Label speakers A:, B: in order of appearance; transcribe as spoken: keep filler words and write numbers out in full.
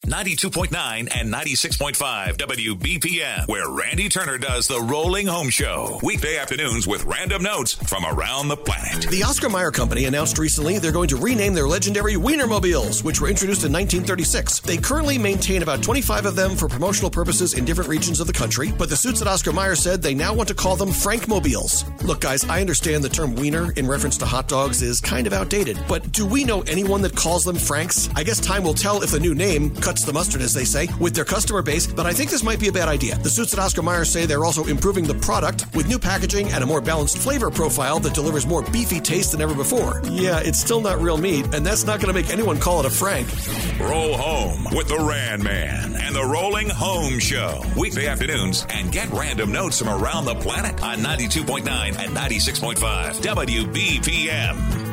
A: ninety-two point nine and ninety-six point five W B P M, where Randy Turner does the Rolling Home Show. Weekday afternoons with random notes from around the planet.
B: The Oscar Mayer Company announced recently they're going to rename their legendary Wienermobiles, which were introduced in nineteen thirty-six. They currently maintain about twenty-five of them for promotional purposes in different regions of the country, but the suits at Oscar Mayer said they now want to call them Frankmobiles. Look, guys, I understand the term wiener in reference to hot dogs is kind of outdated, but do we know anyone that calls them Franks? I guess time will tell if the new name cuts the mustard, as they say, with their customer base, but I think this might be a bad idea. The suits at Oscar Mayer say they're also improving the product with new packaging and a more balanced flavor profile that delivers more beefy taste than ever before. Yeah, it's still not real meat, and that's not going to make anyone call it a Frank.
A: Roll home with the Ran Man and the Rolling Home Show. Weekday afternoons, and get random notes from around the planet on ninety-two point nine and ninety-six point five W B P M.